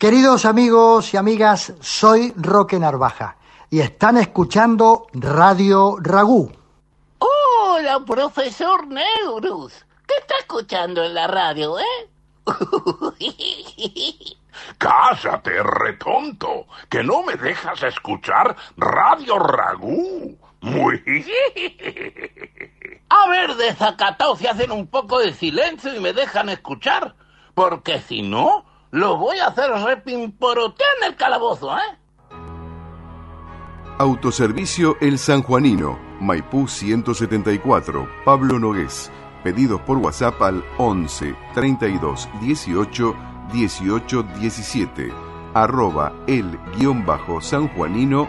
Queridos amigos y amigas, soy Roque Narvaja y están escuchando Radio Ragú. Hola, profesor Neurus. ¿Qué está escuchando en la radio, Cállate, retonto, que no me dejas escuchar Radio Ragú. Muy... A ver, desacatados, si hacen un poco de silencio y me dejan escuchar. Porque si no, lo voy a hacer repimporotear en el calabozo, Autoservicio El Sanjuanino, Maipú 174, Pablo Nogués. Pedidos por WhatsApp al 11 32 18 18 17, @el_sanjuanino_.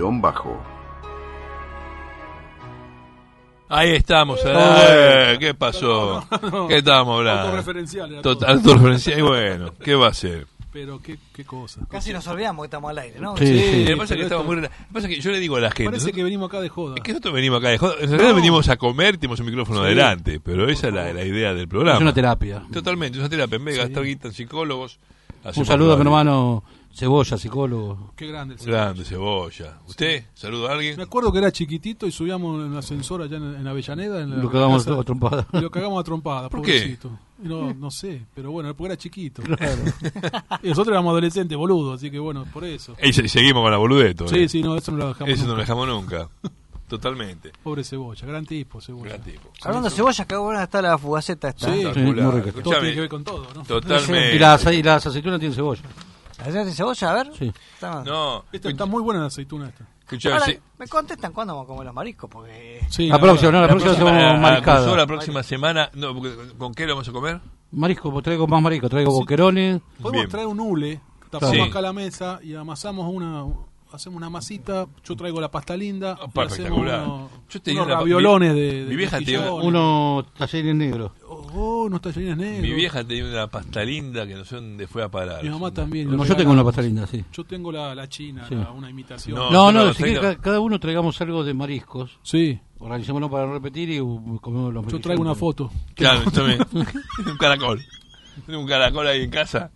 Ahí estamos, ¿qué pasó? No. ¿Qué estábamos hablando? Autorreferencial. Autorreferencial, y bueno, ¿qué va a ser? Pero qué cosa. Casi nos olvidamos que estamos al aire, ¿no? Sí, lo que pasa es que estamos muy... Lo que pasa es que yo le digo a la gente... Parece que venimos acá de joda. Es que nosotros venimos acá de joda. En realidad venimos a comer, tenemos un micrófono adelante, pero esa es la idea del programa. Es una terapia. Totalmente, es una terapia. En vez de gastar guita en psicólogos... Un saludo a mi hermano Cebolla, psicólogo. Qué grande el Grande Cebolla. ¿Usted? ¿Saluda a alguien? Me acuerdo que era chiquitito y subíamos en el ascensor allá en Avellaneda. Lo cagamos a trompada. Y lo cagamos a trompada, ¿Por pobrecito. No sé, pero bueno, porque era chiquito. Claro. Y nosotros éramos adolescentes, boludos, así que bueno, por eso. Y seguimos con la boludez todavía. Sí, no, eso no lo dejamos Eso nunca. no lo dejamos nunca. Totalmente. Pobre Cebolla, gran tipo, Cebolla. Gran tipo. Hablando de cebollas, qué buena está la fugaceta esta. Sí, Sí, muy rica. Todo Escuchame. tiene que ver con todo, ¿no? Totalmente. Y las aceitunas tienen cebolla. ¿La de cebolla? A ver. Sí. No, Está muy buena la aceituna esta. escuchame, Ahora, sí. me contestan cuándo vamos a comer los mariscos, porque... Sí, La próxima, ¿no? La próxima hacemos mariscada. La próxima semana. No, porque, ¿con qué lo vamos a comer? Marisco, pues traigo más marisco. Traigo boquerones. Podemos Bien. traer un hule, tapamos Sí. acá la mesa y amasamos hacemos una masita. Yo traigo la pasta linda. y hacemos Espectacular. Yo te digo unos raviolones mi de vieja te dio mejillones. Unos tallarines negros. Unos tallarines negros. Mi vieja tenía una pasta linda que no sé dónde fue a parar. Mi mamá también. No, yo tengo una pasta linda, sí. Yo tengo la china, Sí. una imitación. No, si traigo- quiere, cada uno traigamos algo de mariscos. Sí, Organizémonos para no repetir y comemos los yo traigo una foto. Claro, yo también. Un caracol. Tengo un caracol ahí en casa.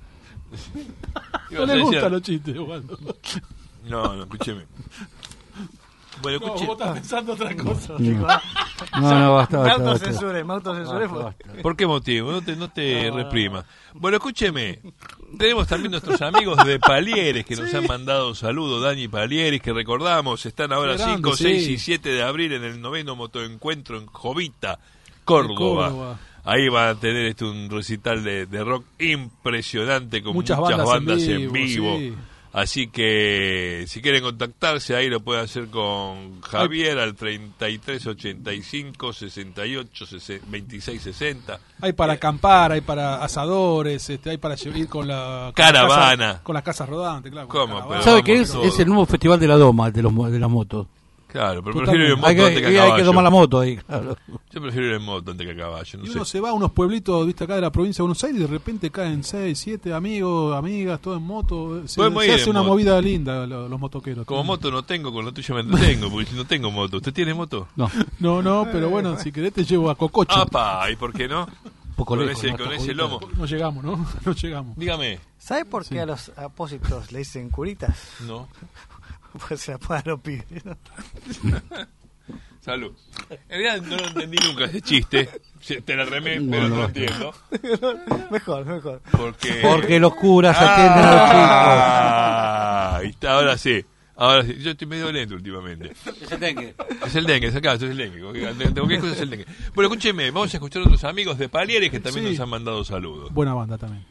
No le gustan los chistes, Waldo. No, escúcheme. Bueno, No, escuche. vos estás pensando otra cosa. No, basta. Me autocensuré. ¿Por qué motivo? No te reprimas. Bueno, escúcheme. Tenemos también nuestros amigos de Palieres que nos han mandado saludos. Dani Palieres, que recordamos, están ahora Qué grande, 5, 6 sí. y 7 de abril en el 9º motoencuentro en Jovita, Córdoba. Córdoba. Ahí van a tener un recital de rock impresionante con muchas Muchas bandas bandas en en vivo. vivo, sí. Así que si quieren contactarse ahí lo pueden hacer con Javier al 33 85 68 26 60. Hay para acampar, hay para asadores, hay para ir con la Caravana. con las casas rodantes, claro. ¿Cómo? con la Pero caravana. ¿Sabe qué vamos es? todo. Es el nuevo festival de la doma, de las motos. Claro, pero Totalmente. prefiero ir en moto Hay antes que a que caballo. tomar la moto ahí, claro. Yo prefiero ir en moto antes que a caballo, no Y sé. uno se va a unos pueblitos, viste, acá de la provincia de Buenos Aires y de repente caen 6, 7 amigos, amigas, todo en moto. Se Podemos ir hace en una moto. movida linda los motoqueros. Como moto no tengo, con lo tuyo me entretengo, porque si no tengo moto. ¿Usted tiene moto? No, No, pero bueno, si querés te llevo a Cococho. ¡Apa! ¿Y por qué no? un poco Con lejos. ese, ¿no? con Está ese jodido. lomo. No llegamos, ¿no? No llegamos. Dígame. ¿Sabes por qué a los apósitos le dicen curitas? No. Pues se la ponen a los pibes, ¿no? Salud. En realidad no lo entendí nunca ese chiste. Te la remé, pero no lo entiendo. Mejor. Porque los curas atienden a los chicos. Ahí está, ahora sí. Yo estoy medio lento últimamente. Es el dengue. Es el dengue, es el dengue. Cualquier cosa es el dengue. Bueno, escúcheme, vamos a escuchar a otros amigos de Palieres que también Sí. nos han mandado saludos. Buena banda también.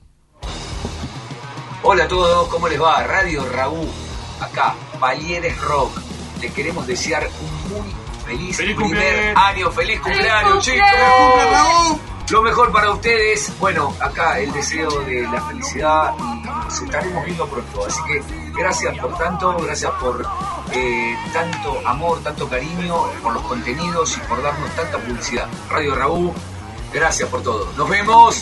Hola a todos, ¿cómo les va? Radio Raúl, acá, Palieres Rock. Les queremos desear un muy feliz primer año. ¡Feliz cumpleaños, chicos! Lo mejor para ustedes. Bueno, acá el deseo de la felicidad y nos estaremos viendo pronto. Así que gracias por tanto, gracias por tanto amor, tanto cariño, por los contenidos y por darnos tanta publicidad. Radio Raúl, gracias por todo. ¡Nos vemos!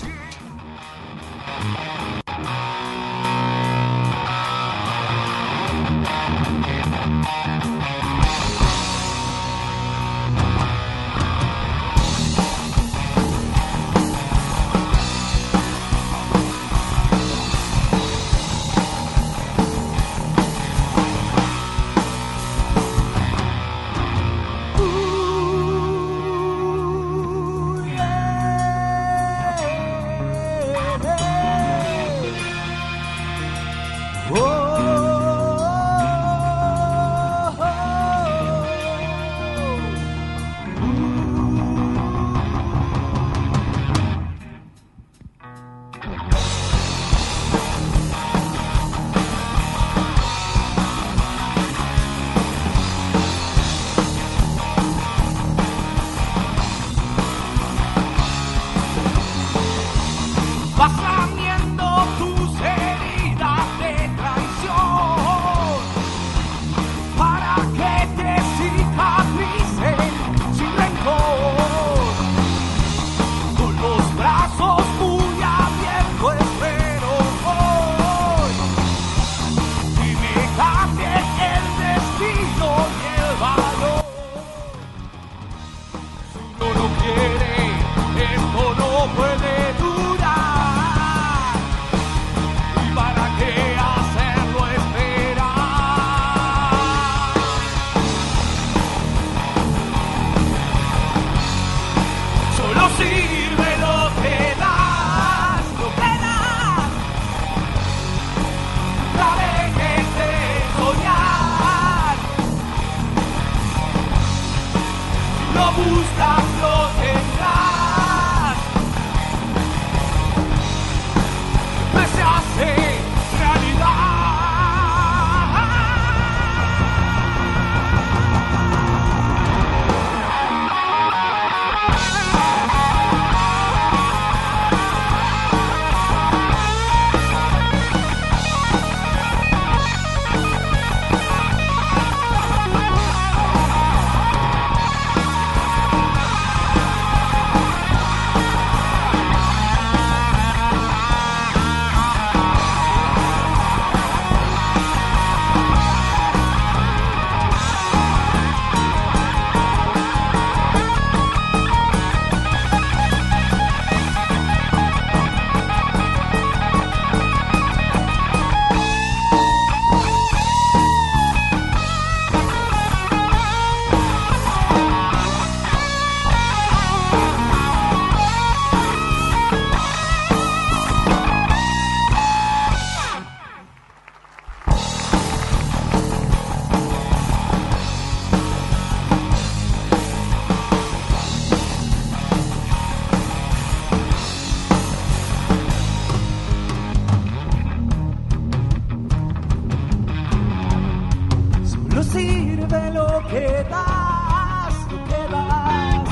sirve lo que das, lo que das.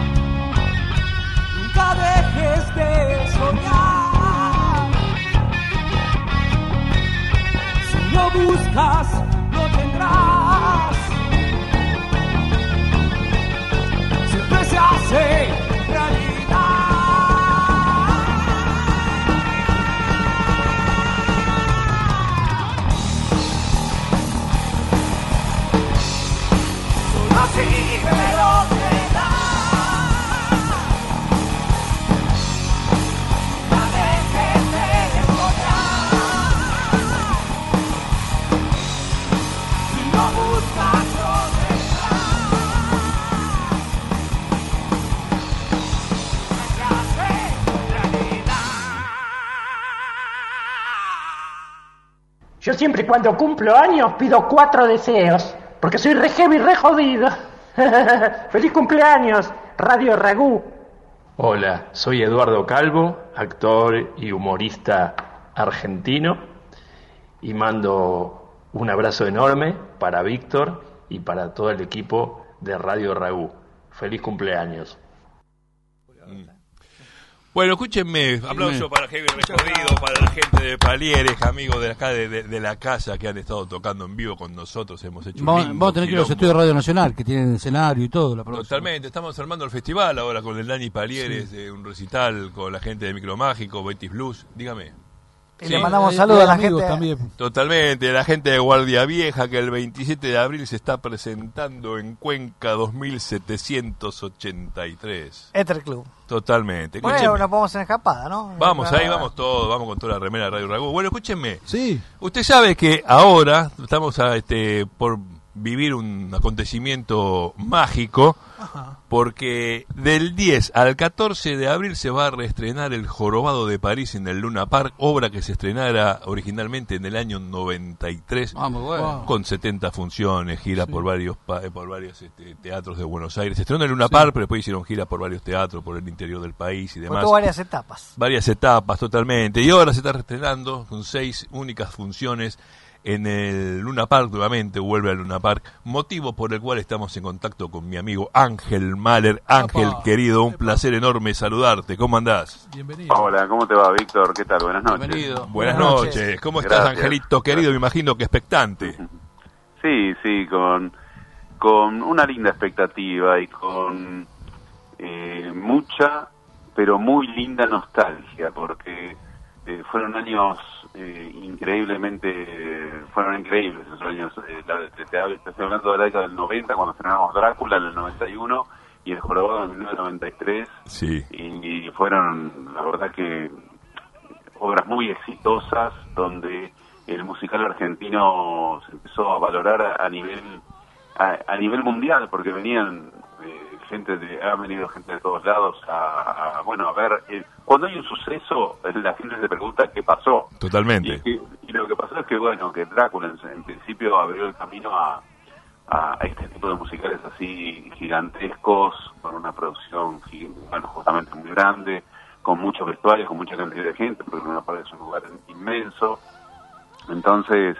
Nunca dejes de soñar. Si lo buscas, lo tendrás. Siempre se hace realidad. Solo sirve lo que da. No dejes de soñar. Si lo buscas, lo tendrás. Se hace realidad. Yo siempre cuando cumplo años pido 4 deseos, porque soy re heavy, re jodido. ¡Feliz cumpleaños, Radio Ragú! Hola, soy Eduardo Calvo, actor y humorista argentino, y mando un abrazo enorme para Víctor y para todo el equipo de Radio Ragú. ¡Feliz cumpleaños! Bueno, escúchenme, aplauso para Heavy Recorrido, para la gente de Palieres, amigos de acá de la casa que han estado tocando en vivo con nosotros, hemos hecho Vamos a tener que ir a los estudios de Radio Nacional, que tienen escenario y todo. Totalmente, estamos armando el festival ahora con el Dani Palieres, un recital con la gente de Micromágico, Betis Blues, dígame. Y le mandamos saludos a la gente. También. Totalmente, la gente de Guardia Vieja, que el 27 de abril se está presentando en Cuenca 2783. Ether Club. Totalmente. Bueno, nos vamos en escapada, ¿no? Vamos ahí, vamos todos, vamos con toda la remera de Radio Ragú. Bueno, escúchenme. Sí. Usted sabe que ahora estamos por vivir un acontecimiento mágico. Ajá. Porque del 10 al 14 de abril se va a reestrenar El Jorobado de París en el Luna Park, obra que se estrenara originalmente en el año 93, muy bueno. con 70 funciones, gira por varios teatros de Buenos Aires. Se estrenó en el Luna Park, pero después hicieron gira por varios teatros, por el interior del país y demás. Tuvo varias etapas. Varias etapas, totalmente. Y ahora se está reestrenando con 6 únicas funciones en el Luna Park, nuevamente vuelve al Luna Park, motivo por el cual estamos en contacto con mi amigo Ángel Mahler. Ángel, querido, un placer enorme saludarte. ¿Cómo andás? Bienvenido. Hola, ¿cómo te va, Víctor? ¿Qué tal? Buenas noches. Bienvenido. Buenas noches. ¿Cómo estás, Gracias. Angelito querido? Me imagino que expectante. Sí, con una linda expectativa y con mucha, pero muy linda nostalgia, porque fueron años fueron increíbles esos años. Estoy hablando de la década del 90, cuando estrenamos Drácula en el 91 y El Jorobado en 1993. Sí. Y fueron, la verdad que, obras muy exitosas, donde el musical argentino se empezó a valorar a nivel mundial, porque venían ha venido gente de todos lados a ver, cuando hay un suceso, la gente se pregunta qué pasó. Totalmente. Y lo que pasó es que, que Drácula en principio abrió el camino a este tipo de musicales así gigantescos, con una producción justamente muy grande, con muchos vestuarios, con mucha cantidad de gente, porque Luna Park es un lugar inmenso. Entonces,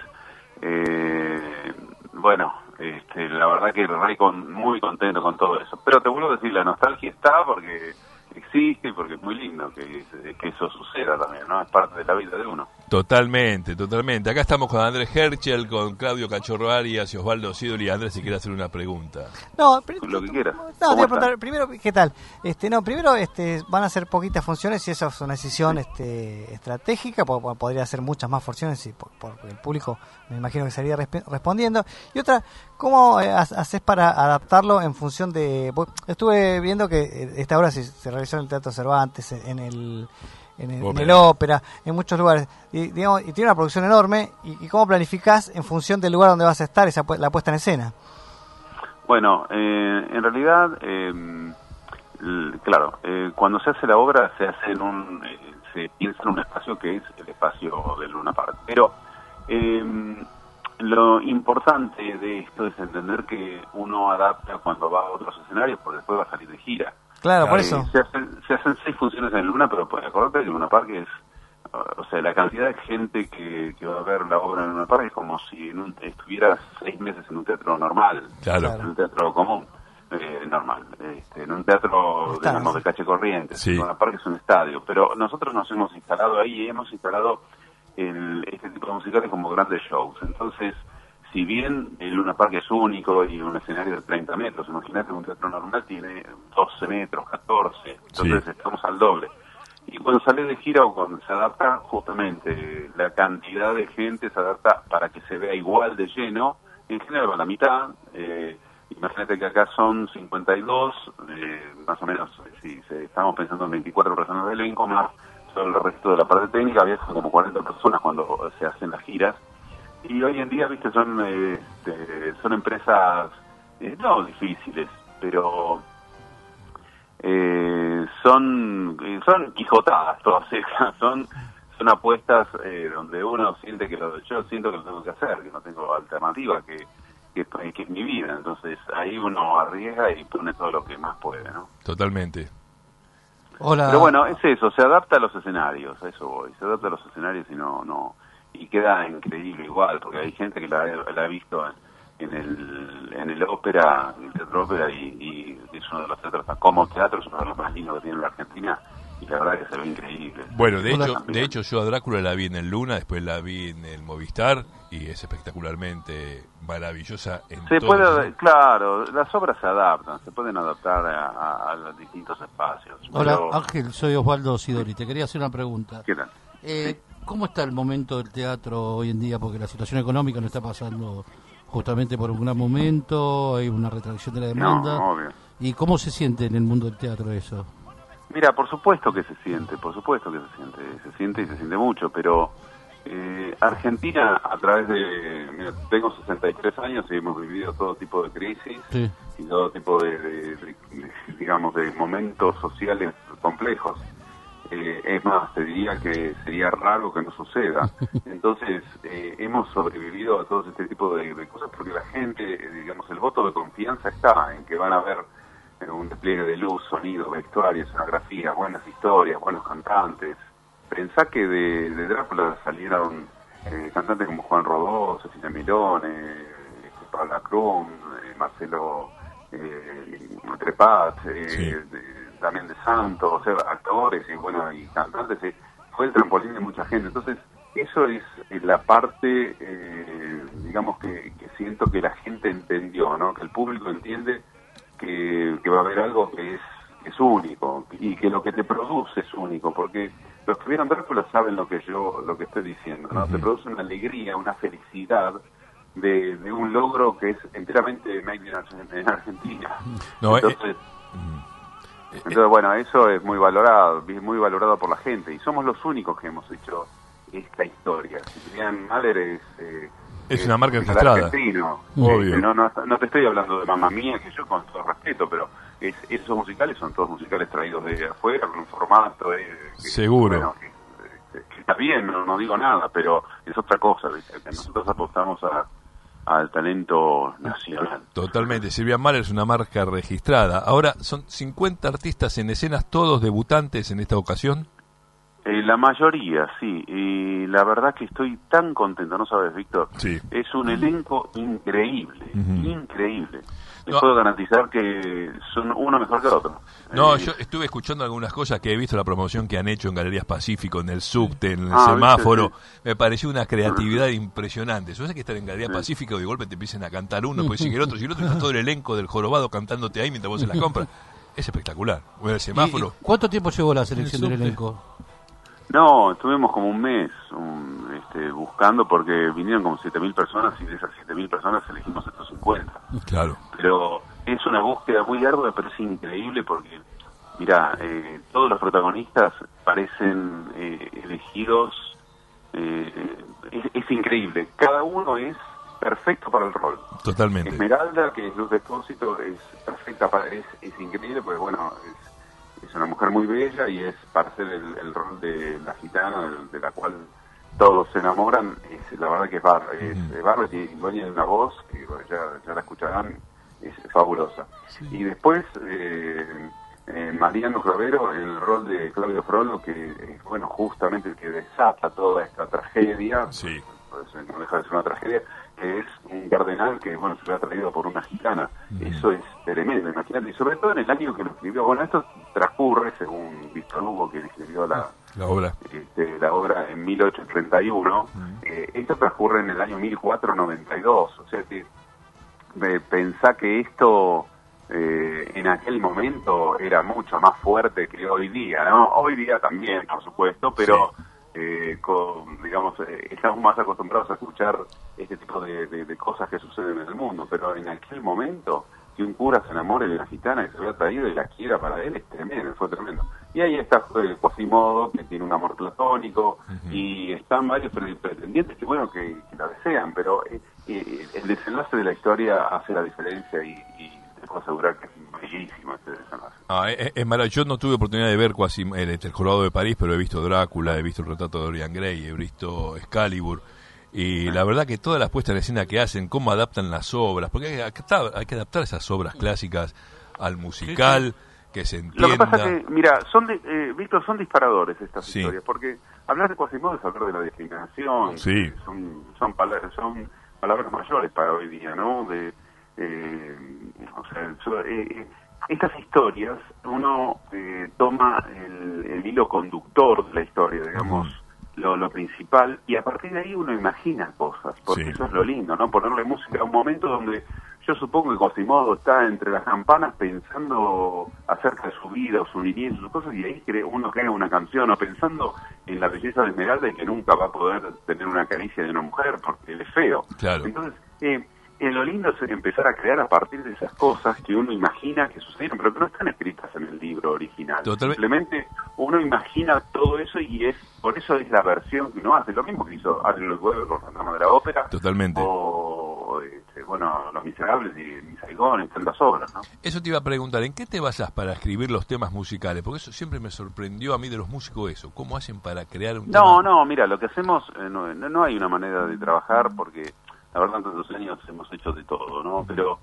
la verdad que muy contento con todo eso. Pero te vuelvo a decir, la nostalgia está porque existe y porque es muy lindo que eso suceda también, ¿no? Es parte de la vida de uno. Totalmente. Acá estamos con Andrés Herschel, con Claudio Cachorro Arias y Osvaldo Sidoli. Andrés, si quiere hacer una pregunta. Lo que quieras. No, te voy a preguntar primero, ¿qué tal? Primero van a ser poquitas funciones y eso es una decisión estratégica, porque podría ser muchas más funciones y por el público me imagino que estaría respondiendo. Y otra, ¿cómo haces para adaptarlo en función de...? Estuve viendo que esta obra se realizó en el Teatro Cervantes, en el Ópera, en muchos lugares, y tiene una producción enorme. ¿Y cómo planificás en función del lugar donde vas a estar la puesta en escena? Bueno, en realidad, cuando se hace la obra se piensa en un espacio que es el espacio del Luna Park, pero lo importante de esto es entender que uno adapta cuando va a otros escenarios, porque después va a salir de gira. Claro, por eso. Se hacen 6 funciones en Luna, pero acordate que Luna Park es o sea, la cantidad de gente que va a ver la obra en Luna Park es como si estuvieras 6 meses en un teatro normal, Claro. en un teatro común, normal, en un teatro, digamos, de calle corriente. Sí. Luna Park es un estadio, pero nosotros nos hemos instalado ahí y hemos instalado este tipo de musicales como grandes shows. Entonces, si bien el Luna Park es único y un escenario de 30 metros, imagínate un teatro normal tiene 12 metros, 14, entonces estamos al doble. Y cuando sale de gira o cuando se adapta, justamente la cantidad de gente se adapta para que se vea igual de lleno. En general va a la mitad. Imagínate que acá son 52, más o menos, si estamos pensando en 24 personas de elenco, más todo el resto de la parte técnica, viajan como 40 personas cuando se hacen las giras. Y hoy en día, viste, son empresas no difíciles, pero son quijotadas todas esas, son apuestas donde uno siente que yo siento que lo tengo que hacer, que no tengo alternativa, que es mi vida. Entonces ahí uno arriesga y pone todo lo que más puede, ¿no? Totalmente. Hola. Pero bueno, es eso, se adapta a los escenarios, a eso voy, se adapta a los escenarios y queda increíble igual, porque hay gente que la ha visto en el ópera, en el Teatro Ópera, y es uno de los teatros, como teatro, es uno de los más lindos que tiene la Argentina, y la verdad que se ve increíble. Bueno, de hecho yo a Drácula la vi en el Luna, después la vi en el Movistar, y es espectacularmente maravillosa en Claro, las obras se adaptan, se pueden adaptar a los distintos espacios. Hola, Ángel, soy Osvaldo Sidori, te quería hacer una pregunta. ¿Qué tal? ¿Cómo está el momento del teatro hoy en día? Porque la situación económica no está pasando justamente por un gran momento, hay una retracción de la demanda. No, obvio. ¿Y cómo se siente en el mundo del teatro eso? Mira, por supuesto que se siente y se siente mucho, pero Argentina, a través de... Mira, tengo 63 años y hemos vivido todo tipo de crisis, sí, y todo tipo digamos, de momentos sociales complejos. Es más, te diría que sería raro que no suceda. Entonces, hemos sobrevivido a todo este tipo de cosas porque la gente, digamos, el voto de confianza está en que van a ver un despliegue de luz, sonido, vestuario, escenografía, buenas historias, buenos cantantes. Pensá que de Drácula salieron cantantes como Juan Rodó, Cecilia Milone, Paula Krum, Marcelo Trepat, también de Santos, o sea, actores y cantantes. Fue el trampolín de mucha gente. Entonces, eso es la parte, digamos, que siento que la gente entendió, ¿no? Que el público entiende que va a haber algo que es único y que lo que te produce es único, porque los que vieron Drácula saben lo que estoy diciendo, ¿no? Te produce una alegría, una felicidad de un logro que es enteramente made en Argentina. No, entonces, bueno, eso es muy valorado por la gente, y somos los únicos que hemos hecho esta historia. Julián Mahler es una marca registrada. Obvio. No te estoy hablando de Mamma Mía, que yo con todo respeto, pero esos musicales son todos musicales traídos de afuera, con un formato seguro. Bueno, que está bien, no digo nada, pero es otra cosa, ¿viste? Que nosotros apostamos al talento nacional. Totalmente. Silvia Mahler es una marca registrada. Ahora, son 50 artistas en escenas, todos debutantes en esta ocasión. La mayoría, sí, y la verdad que estoy tan contento, ¿no sabes, Víctor? Sí. Es un elenco increíble, increíble. Les puedo garantizar que son uno mejor que el otro. No, yo estuve escuchando algunas cosas que he visto, la promoción que han hecho en Galerías Pacífico, en el subte, en el semáforo. ¿Viste? Me pareció una creatividad impresionante. Sabes que estar en Galerías Pacífico y de golpe te empiecen a cantar uno, después sigue el otro, y está todo el elenco del jorobado cantándote ahí mientras vos se las compras. Es espectacular. Bueno, el semáforo. ¿Y cuánto tiempo llevó la selección del elenco? No, estuvimos como un mes buscando, porque vinieron como 7.000 personas y de esas 7.000 personas elegimos 150. Claro. Pero es una búsqueda muy ardua, pero es increíble porque, mira, todos los protagonistas parecen elegidos. Es increíble. Cada uno es perfecto para el rol. Totalmente. Esmeralda, que es Luz de Expósito, es perfecta es increíble porque, bueno, es una mujer muy bella y es parte del rol de la gitana, de la cual todos se enamoran. La verdad que es Bárbara, y dueña de una voz que ya la escucharán, es fabulosa. Sí. Y después Mariano Clavero en el rol de Claudio Frollo, que es, bueno, justamente el que desata toda esta tragedia, sí. Pues, no deja de ser una tragedia, que es un cardenal que, bueno, se lo ha traído por una gitana. Eso es tremendo, imagínate, y sobre todo en el año que lo escribió. Bueno, esto transcurre, según Víctor Hugo, que escribió la obra en 1831, esto transcurre en el año 1492, o sea que pensá que esto en aquel momento era mucho más fuerte que hoy día, ¿no? Hoy día también, por supuesto, pero digamos, estamos más acostumbrados a escuchar este tipo de cosas que suceden en el mundo, pero en aquel momento que un cura se enamore de la gitana que se había traído y la quiera para él, es tremendo, fue tremendo. Y ahí está Quasimodo, que tiene un amor platónico, y están varios pretendientes que, bueno, que la desean, pero el desenlace de la historia hace la diferencia y te puedo asegurar que es bellísimo este desenlace. Es maravilloso. Yo no tuve oportunidad de ver el Jorobado de París, pero he visto Drácula, he visto el retrato de Dorian Gray, he visto Excalibur. Y la verdad que todas las puestas en escena que hacen, cómo adaptan las obras, porque hay que adaptar esas obras clásicas al musical, que se entienda. Lo que pasa es que, mira, Víctor, son disparadores estas historias, porque hablar de Quasimodo es hablar de la discriminación, son palabras mayores para hoy día, ¿no? Estas historias, uno toma el hilo conductor de la historia, digamos, lo principal, y a partir de ahí uno imagina cosas, porque eso es lo lindo, ¿no? Ponerle música a un momento donde yo supongo que Quasimodo está entre las campanas pensando acerca de su vida o su niñez, sus cosas, y ahí uno crea una canción, o pensando en la belleza de Esmeralda y que nunca va a poder tener una caricia de una mujer porque él es feo. Claro. Entonces, lo lindo es empezar a crear a partir de esas cosas que uno imagina que sucedieron, pero que no están escritas en el libro original. Simplemente uno imagina todo eso y por eso es la versión que uno hace. Lo mismo que hizo Ariel Weber con Fantasma de la Ópera. Totalmente. O, Los Miserables y Saigón, en tantas obras, ¿no? Eso te iba a preguntar, ¿en qué te basás para escribir los temas musicales? Porque eso siempre me sorprendió a mí de los músicos eso. ¿Cómo hacen para crear un tema? No, mira, lo que hacemos, no hay una manera de trabajar porque la verdad en tantos años hemos hecho de todo, ¿no? Pero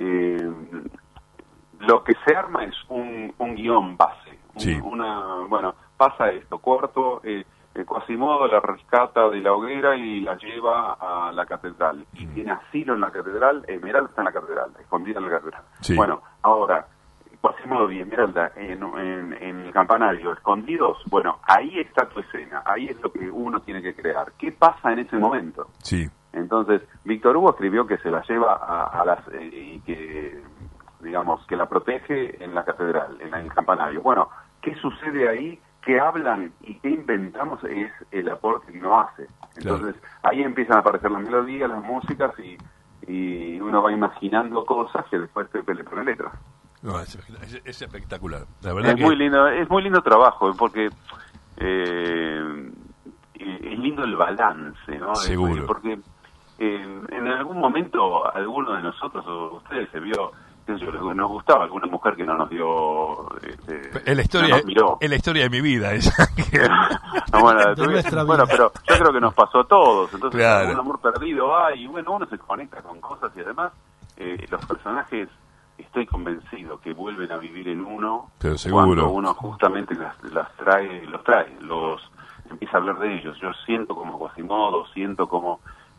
lo que se arma es un guión base. Pasa esto, corto, Quasimodo la rescata de la hoguera y la lleva a la catedral. Y tiene asilo en la catedral, Esmeralda está en la catedral, escondida en la catedral. Sí. Bueno, ahora, Quasimodo y Esmeralda en el campanario, escondidos, bueno, ahí está tu escena, ahí es lo que uno tiene que crear. ¿Qué pasa en ese momento? Sí. Entonces, Víctor Hugo escribió que se la lleva y que, digamos, que la protege en la catedral, en el campanario. Bueno, ¿qué sucede ahí? ¿Qué hablan y qué inventamos? Es el aporte que uno hace. Entonces, ahí empiezan a aparecer las melodías, las músicas y uno va imaginando cosas que después le pone letras. No, es espectacular. La verdad es muy lindo trabajo, porque es lindo el balance, ¿no? Seguro. Porque en algún momento alguno de nosotros o ustedes se vio, nos gustaba alguna mujer que no nos dio, es la historia de mi vida esa. Bueno, pero yo creo que nos pasó a todos. Entonces, un amor perdido hay, y bueno, uno se conecta con cosas y además los personajes, estoy convencido que vuelven a vivir en uno. Pero seguro. Cuando uno justamente los empieza a hablar de ellos. Yo siento como Quasimodo, siento como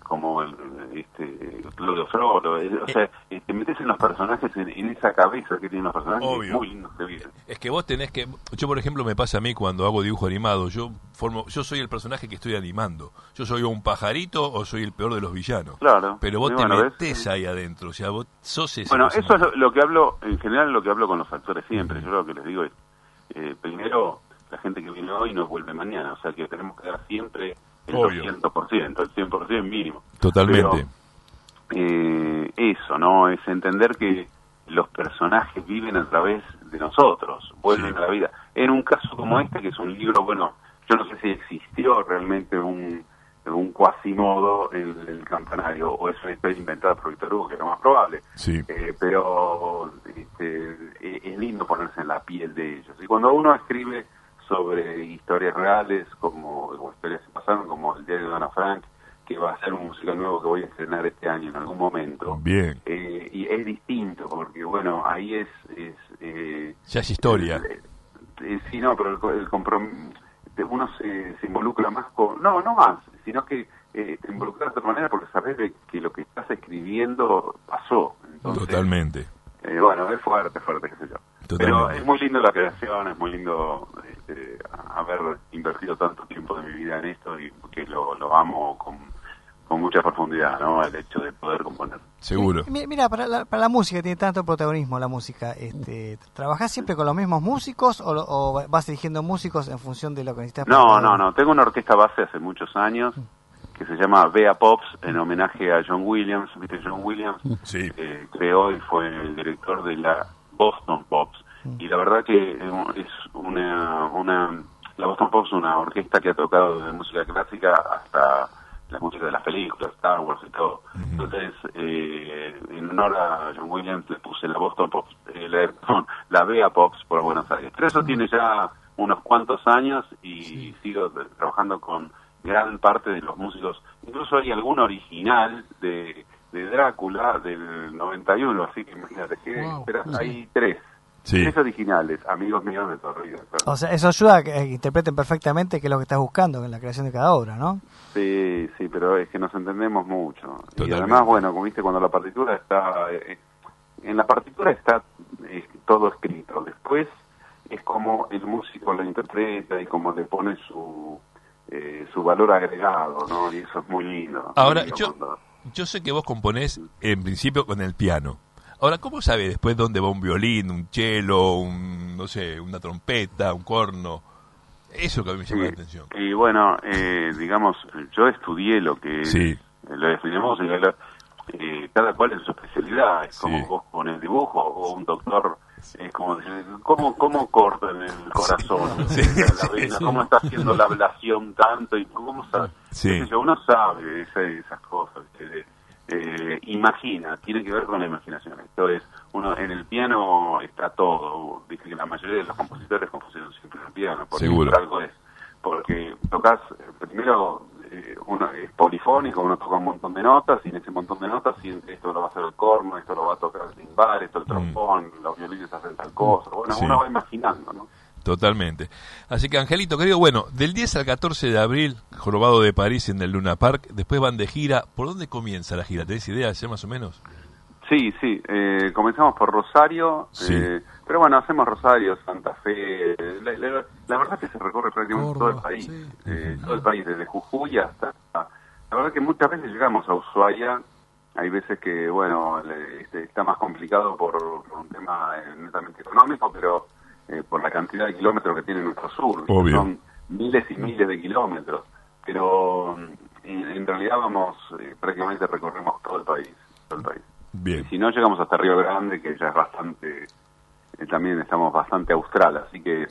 Claudio Frollo, o sea, te metes en los personajes, en esa cabeza que tienen los personajes. Obvio. Muy lindos de vida. Es que vos tenés que, yo por ejemplo me pasa a mí cuando hago dibujo animado, yo soy el personaje que estoy animando, yo soy un pajarito o soy el peor de los villanos. Claro. Pero vos te metés ahí adentro, o sea, vos sos ese personaje. Eso es lo que hablo, en general lo que hablo con los actores siempre. Yo lo que les digo es, primero, la gente que viene hoy no vuelve mañana, o sea que tenemos que dar siempre el 200%, el 100% mínimo. Totalmente. Pero, eso, ¿no? Es entender que los personajes viven a través de nosotros, vuelven a la vida. En un caso como este, que es un libro, bueno, yo no sé si existió realmente un Quasimodo en el campanario, o es una historia inventada por Víctor Hugo, que es lo más probable. Sí. Pero es lindo ponerse en la piel de ellos. Y cuando uno escribe sobre historias reales, como historias que pasaron, como el diario de Ana Frank, que va a ser un musical nuevo que voy a estrenar este año en algún momento. Bien. Y es distinto, porque bueno, ahí ya es historia. Sí, no, pero el compromiso, uno se involucra más con... No más, sino que te involucras de otra manera porque sabes que lo que estás escribiendo pasó. Entonces, totalmente. Bueno, es fuerte, qué sé yo. Pero es muy lindo la creación, es muy lindo haber invertido tanto tiempo de mi vida en esto y que lo amo con mucha profundidad, ¿no? El hecho de poder componer. Seguro. Mira, para la música tiene tanto protagonismo la música. ¿Trabajás siempre con los mismos músicos o vas eligiendo músicos en función de lo que necesitas? No. Tengo una orquesta base hace muchos años que se llama Bea Pops en homenaje a John Williams. ¿Viste? John Williams creó y fue el director de la Boston Pops. Y la verdad que es la Boston Pops es una orquesta que ha tocado desde música clásica hasta la música de las películas, Star Wars y todo. Entonces, en honor a John Williams le puse la Boston Pops, la Bea Pops por Buenos Aires. Pero eso tiene ya unos cuantos años y sigo trabajando con gran parte de los músicos. Incluso hay algún original de Drácula del 91, así que imagínate que hay 3 originales, amigos míos de toda la vida. Claro. O sea, eso ayuda a que interpreten perfectamente qué es lo que estás buscando en la creación de cada obra, ¿no? Sí, pero es que nos entendemos mucho. Totalmente. Y además, bueno, como viste, cuando la partitura está... en la partitura está todo escrito. Después es como el músico lo interpreta y como le pone su valor agregado, ¿no? Y eso es muy lindo. Ahora, yo sé que vos componés en principio con el piano. Ahora, ¿cómo sabes después dónde va un violín, un cello, no sé, una trompeta, un corno? Eso que a mí me llama la atención. Y bueno, digamos, yo estudié lo que lo estudiamos, cada cual en su especialidad. Es como vos con el dibujo o un doctor, es como decir, ¿cómo cortan el corazón? La vena, ¿cómo está haciendo la ablación tanto? Y ¿cómo sabe? Uno sabe esas cosas. Imagina, tiene que ver con la imaginación. Esto es, en el piano está todo. Dice que la mayoría de los compositores compusieron siempre en el piano. Seguro. Algo es. Porque tocas, primero, uno es polifónico, uno toca un montón de notas, y en ese montón de notas, esto lo va a hacer el corno, esto lo va a tocar el timbal, esto el trombón, los violines hacen tal cosa. Bueno, uno va imaginando, ¿no? Totalmente. Así que, Angelito, querido, bueno, del 10 al 14 de abril, Jorobado de París en el Luna Park, después van de gira. ¿Por dónde comienza la gira? ¿Tenés idea ya más o menos? Sí, comenzamos por Rosario, pero bueno, hacemos Rosario, Santa Fe, la verdad que se recorre prácticamente todo el país, todo el país, desde Jujuy hasta... La verdad que muchas veces llegamos a Ushuaia, hay veces que, bueno, está más complicado por un tema netamente económico, pero... por la cantidad de kilómetros que tiene nuestro sur. Obvio. Son miles y miles de kilómetros, pero en realidad prácticamente recorremos todo el país. Bien. Y si no, llegamos hasta Río Grande, que ya es bastante, también estamos bastante austral, así que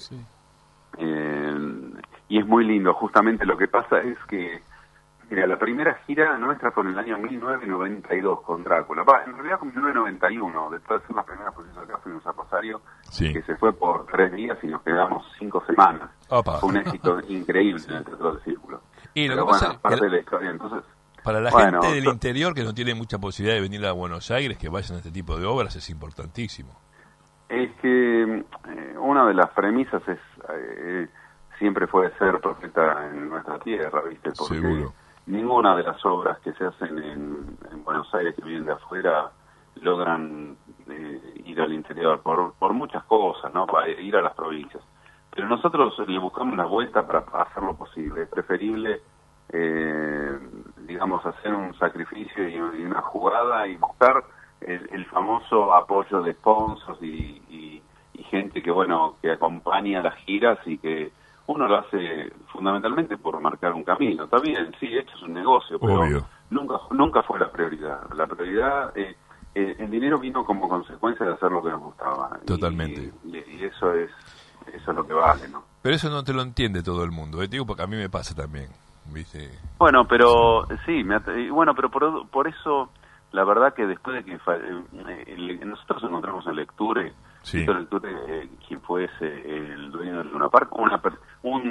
y es muy lindo. Justamente lo que pasa es que mira, la primera gira nuestra fue en el año 1992 con Drácula. En realidad con 1991, después de hacer las primeras funciones acá, fuimos a Rosario, que se fue por 3 días y nos quedamos 5 semanas. Opa. Fue un éxito increíble en el Teatro del Círculo. Y lo pero que bueno, pasa parte de la historia, entonces... Para la gente del interior que no tiene mucha posibilidad de venir a Buenos Aires, que vayan a este tipo de obras, es importantísimo. Es que una de las premisas es siempre fue ser profeta en nuestra tierra, ¿viste? Porque seguro. Ninguna de las obras que se hacen en Buenos Aires que vienen de afuera logran ir al interior por muchas cosas, ¿no? Para ir a las provincias. Pero nosotros le buscamos la vuelta para hacer lo posible. Es preferible, digamos, hacer un sacrificio y una jugada y buscar el famoso apoyo de sponsors y gente que, bueno, que acompaña las giras y que uno lo hace fundamentalmente por marcar un camino. Está bien, sí, esto es un negocio, pero nunca fue la prioridad. La prioridad, el dinero vino como consecuencia de hacer lo que nos gustaba. Totalmente. Y eso es lo que vale, ¿no? Pero eso no te lo entiende todo el mundo, digo, porque a mí me pasa también, ¿viste? Bueno, pero sí, bueno, pero por eso, la verdad que después de que nosotros encontramos en Lecture, Lecture, quien fue el dueño del Luna Park,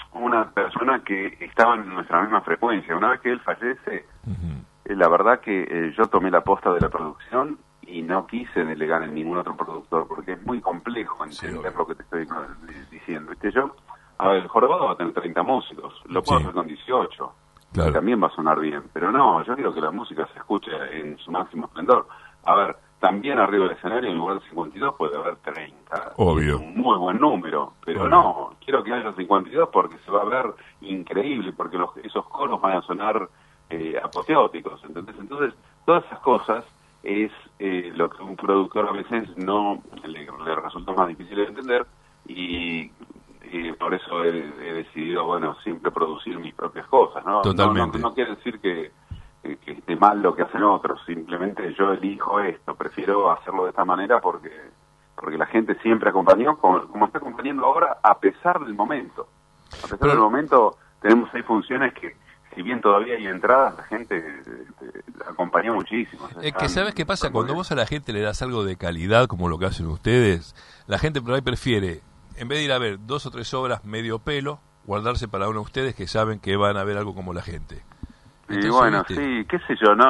una persona que estaba en nuestra misma frecuencia. Una vez que él fallece, la verdad que yo tomé la posta de la producción y no quise delegar en ningún otro productor, porque es muy complejo entender lo que te estoy diciendo. ¿Viste? Yo, a ver, el Jorobado va a tener 30 músicos, lo puedo hacer con 18, y también va a sonar bien, pero no, yo quiero que la música se escuche en su máximo esplendor. A ver, también arriba del escenario, en lugar de 52, puede haber 30. Obvio. Es un muy buen número, pero no, quiero que haya 52 porque se va a ver increíble, porque esos coros van a sonar apoteóticos, ¿entendés? Entonces, todas esas cosas es lo que un productor a veces no le resulta más difícil de entender, y por eso he decidido, bueno, siempre producir mis propias cosas, ¿no? Totalmente. No quiere decir que esté mal lo que hacen otros, simplemente yo elijo esto, prefiero hacerlo de esta manera porque la gente siempre acompañó, como está acompañando ahora, a pesar del momento. A pesar del momento, tenemos 6 funciones que, si bien todavía hay entradas, la gente acompañó muchísimo. Es que ¿sabes qué pasa? Cuando vos a la gente le das algo de calidad, como lo que hacen ustedes, la gente por ahí prefiere, en vez de ir a ver 2 o 3 obras medio pelo, guardarse para uno de ustedes que saben que van a ver algo como la gente. Entonces, y bueno, ¿viste? sí, qué sé yo,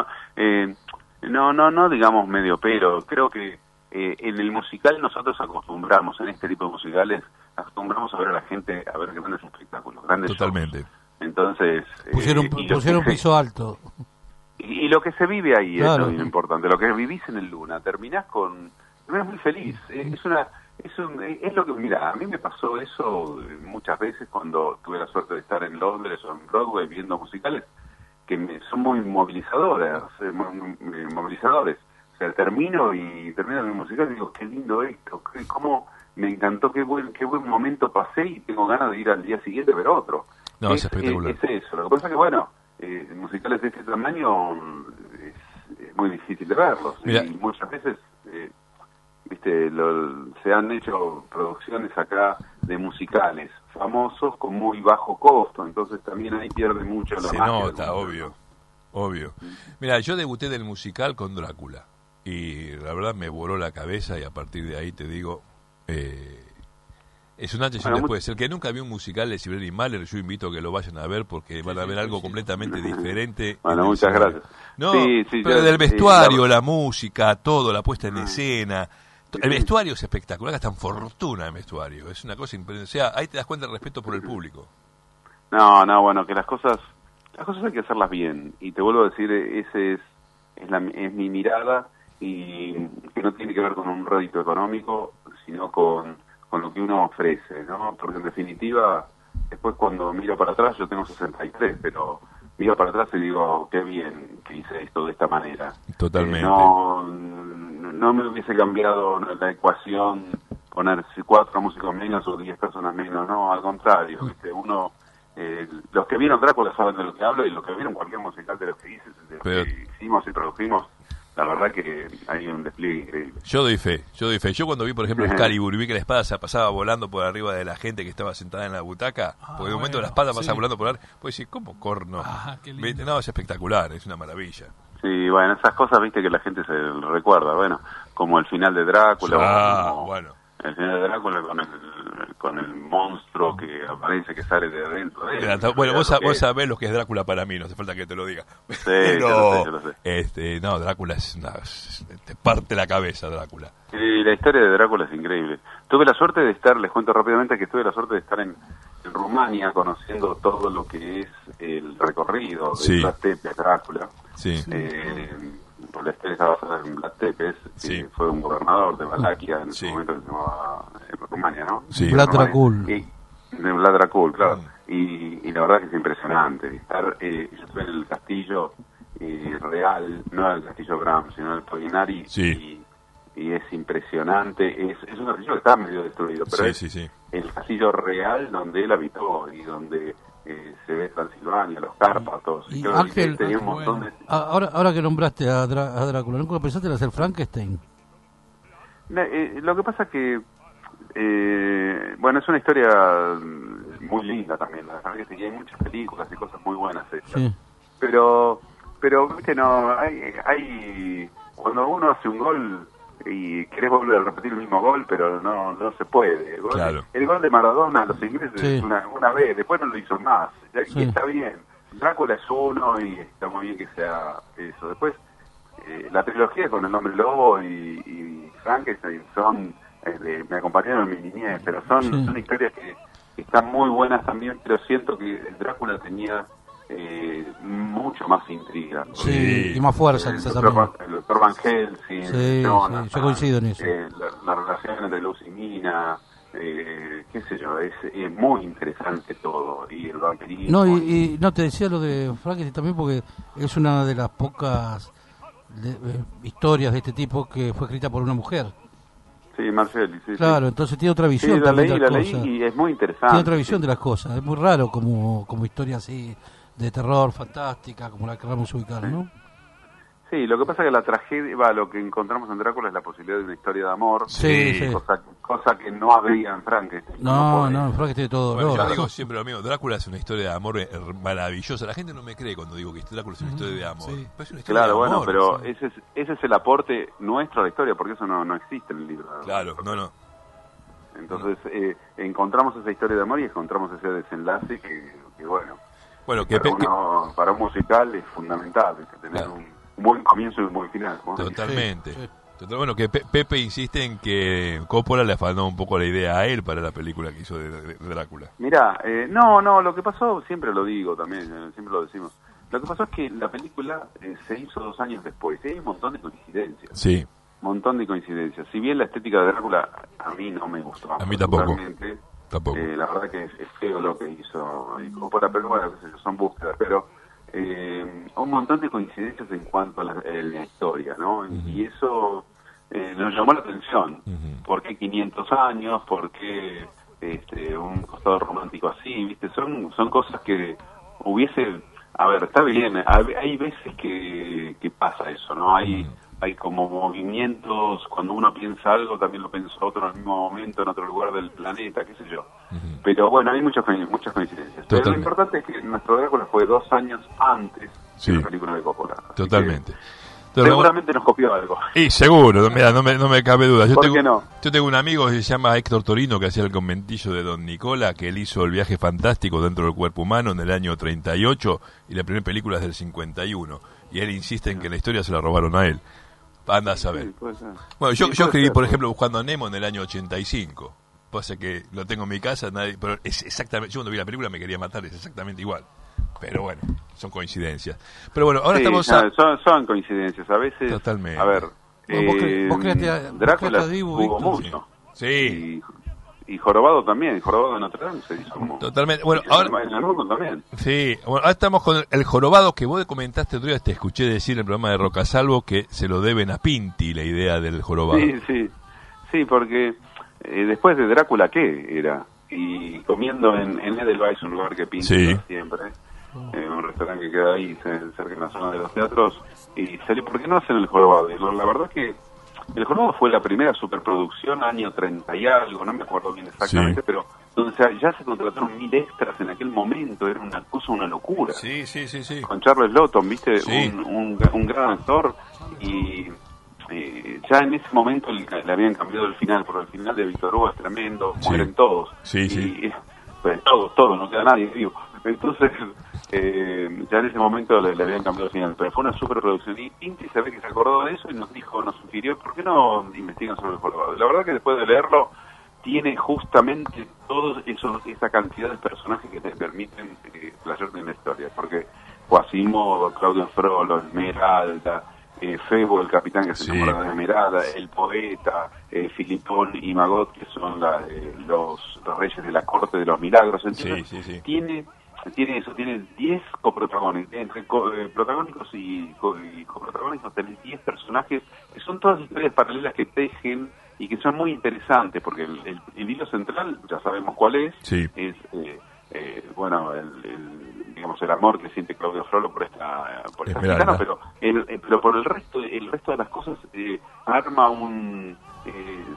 no digamos medio pelo. Creo que en el musical nosotros acostumbramos, en este tipo de musicales, acostumbramos a ver a la gente a ver grandes espectáculos, grandes Totalmente. shows. Entonces pusieron un piso alto. Y lo que se vive ahí Claro. es lo importante. Lo que vivís en el Luna, terminás muy feliz. Es lo que, mira, a mí me pasó eso muchas veces cuando tuve la suerte de estar en Londres o en Broadway viendo musicales que son muy movilizadores. O sea, termino mi musical y digo, qué lindo esto, cómo me encantó, qué buen momento pasé, y tengo ganas de ir al día siguiente a ver otro. No, es espectacular. Es eso. Lo que pasa es que, bueno, musicales de este tamaño es muy difícil de verlos. Mira. Y muchas veces, viste, se han hecho producciones acá de musicales famosos con muy bajo costo, entonces también ahí pierde mucho la Se magia. nota, obvio. Mira, yo debuté del musical con Drácula y la verdad me voló la cabeza, y a partir de ahí te digo, es un antes y un después. El que nunca vio un musical de Sibeli Mahler, yo invito a que lo vayan a ver porque van a ver algo completamente diferente. Bueno, muchas gracias. No, sí, pero del vestuario, la música, todo, la puesta en escena. El vestuario es espectacular, gastan fortuna en vestuario, es una cosa impresionante. O sea, ahí te das cuenta del respeto por el público. No, bueno, que las cosas hay que hacerlas bien, y te vuelvo a decir, ese es mi mirada, y que no tiene que ver con un rédito económico, sino con lo que uno ofrece, ¿no? Porque en definitiva, después cuando miro para atrás, yo tengo 63, pero miro para atrás y digo, qué bien que hice esto de esta manera. Totalmente. No me hubiese cambiado la ecuación poner 4 músicos menos o 10 personas menos, no, al contrario, ¿viste? Uno, los que vieron Drácula saben de lo que hablo, y los que vieron cualquier musical de los que hice, de lo que hicimos y produjimos, la verdad que hay un despliegue increíble. Yo doy fe. Yo cuando vi, por ejemplo, Excalibur, y vi que la espada se pasaba volando por arriba de la gente que estaba sentada en la butaca, porque de un momento la espada pasa volando por arriba, pues decir, ¿cómo corno? ¿Viste? No, es espectacular, es una maravilla. Sí, bueno, esas cosas, viste, que la gente se recuerda, bueno, como el final de Drácula, bueno. El final de Drácula con el monstruo que aparece, que sale de adentro de él. Bueno, vos sabés lo que es Drácula para mí, no hace falta que te lo diga. Sí, pero, yo lo sé. No, Drácula te parte la cabeza, Drácula. Y la historia de Drácula es increíble. Tuve la suerte de estar, les cuento rápidamente que tuve la suerte de estar en Rumania conociendo todo lo que es el recorrido de Vlad Tepes, Drácula. Sí. Por la historia está basada en Vlad Tepes, que fue un gobernador de Valaquia en ese momento que se llamaba Rumania, ¿no? Sí. Vlad Dracul. De Vlad Dracul, claro. Y la verdad que es impresionante. Estar, yo estuve en el castillo real, no el castillo Bram, sino el Polinari, y es impresionante. Es un castillo que está medio destruido, pero es el castillo real donde él habitó y donde se ve Transilvania, los Cárpatos. Y Ángel, tenía un montón de... ahora que nombraste a Drácula, ¿nunca pensaste en hacer Frankenstein? Lo que pasa que bueno, es una historia muy linda también, la verdad que hay muchas películas y cosas muy buenas hechas. Sí. Pero viste, no, hay cuando uno hace un gol, y querés volver a repetir el mismo gol, pero no se puede. Claro. El gol de Maradona a los ingleses Sí. una vez, después no lo hizo más. Y Sí. está bien. Drácula es uno y está muy bien que sea eso. Después, la trilogía con El Hombre Lobo y Frankenstein son, me acompañaron en mi niñez, pero son historias que están muy buenas también, pero siento que Drácula tenía mucho más intriga. Sí, y más fuerza quizás El Dr. Van Helsing, Sí, Jonathan, sí, yo coincido en eso. la relación entre Luz y Mina, qué sé yo, es muy interesante todo, y el vampirismo. No, y no, te decía lo de Frankenstein también porque es una de las pocas historias de este tipo que fue escrita por una mujer. Sí, Marcelli, sí. Claro, sí. entonces tiene otra visión Sí, también de las leí cosas. y es muy interesante. Tiene otra visión de las cosas. Es muy raro como historia así de terror, fantástica, como la queramos ubicar, ¿no? Sí, lo que pasa es que la tragedia, lo que encontramos en Drácula es la posibilidad de una historia de amor. Sí, sí. Cosa que no habría en Frankenstein. No, Frankenstein es todo. Bueno, no, yo digo siempre lo mismo, Drácula es una historia de amor maravillosa. La gente no me cree cuando digo que Drácula es una historia de amor. Sí. Pero es una historia Claro, de bueno, amor, pero sí. ese es el aporte nuestro a la historia, porque eso no existe en el libro. Claro, no. Entonces, encontramos esa historia de amor y encontramos ese desenlace que bueno, que para un musical es fundamental, tener un buen comienzo y un buen final, ¿no? Totalmente. Bueno, que Pepe insiste en que Coppola le afanó un poco la idea a él para la película que hizo de Drácula. Mirá, no, lo que pasó, siempre lo digo también, siempre lo decimos, lo que pasó es que la película se hizo 2 años después, y hay un montón de coincidencias. Sí. Montón de coincidencias. Si bien la estética de Drácula a mí no me gustó. A mí tampoco. La verdad que es feo lo que hizo Coppola, pero bueno, qué sé yo, son búsquedas, pero un montón de coincidencias en cuanto a la historia, ¿no? Y eso nos llamó la atención. ¿Por qué 500 años? ¿Por qué un costado romántico así? ¿Viste? Son cosas que hubiese... A ver, está bien, hay veces que pasa eso, ¿no? Hay como movimientos, cuando uno piensa algo, también lo pensó otro en el mismo momento, en otro lugar del planeta, qué sé yo. Pero bueno, hay muchas coincidencias. Pero lo importante es que nuestro Drácula fue 2 años antes de la película de Coppola. Totalmente. Seguramente nos copió algo. Y seguro, mira, no me cabe duda. ¿Por qué no? Yo tengo un amigo que se llama Héctor Torino, que hacía el conventillo de Don Nicola, que él hizo El viaje fantástico dentro del cuerpo humano en el año 38, y la primera película es del 51. Y él insiste en que la historia se la robaron a él. Anda a saber. Sí, puede ser. Bueno, yo puede escribí, ser, por ejemplo, Buscando a Nemo en el año 85. Pasa que lo tengo en mi casa, pero es exactamente, yo cuando vi la película me quería matar, es exactamente igual. Pero bueno, son coincidencias. Pero bueno, ahora estamos... Son coincidencias, a veces... Totalmente. A ver, Drácula Dibu, jugó mucho. Sí. Y Jorobado también, Jorobado de Notre Dame se hizo como... Totalmente. Bueno, ahora... En el mundo también. Sí, bueno, ahora estamos con el Jorobado, que vos comentaste otro día, te escuché decir en el programa de Rocasalvo que se lo deben a Pinti, la idea del Jorobado. Sí, porque después de Drácula, ¿qué era? Y comiendo en Edelweiss, un lugar que Pinti va siempre, un restaurante que queda ahí cerca de la zona de los teatros, y salió, ¿por qué no hacen el Jorobado? Y la verdad es que el Jorobado fue la primera superproducción, año 30 y algo, no me acuerdo bien exactamente, pero donde ya se contrataron 1000 extras en aquel momento, era una cosa, una locura. Sí. Con Charles Lawton, ¿viste? Sí. Un gran actor, y ya en ese momento le habían cambiado el final, porque el final de Víctor Hugo es tremendo, mueren todos. Sí. Pues, todos, no queda nadie vivo. Entonces, ya en ese momento le habían cambiado el final, pero fue una superproducción. Y Pinti se ve que se acordó de eso y nos sugirió, ¿por qué no investigan sobre el Jorobado? La verdad que después de leerlo, tiene justamente esa cantidad de personajes que te permiten playarte en la historia, porque Quasimodo, Claudio Frollo, Esmeralda, Febo, el capitán que se enamora de Esmeralda, el poeta, Filipón y Magot, que son los reyes de la corte de los milagros. Entonces, tiene 10 coprotagónicos, entre protagónicos y coprotagónicos tenés 10 personajes, que son todas historias paralelas que tejen y que son muy interesantes, porque el hilo central, ya sabemos cuál es bueno, digamos, el amor que siente Claudio Frollo por esta gitana, pero por el resto de las cosas se arma un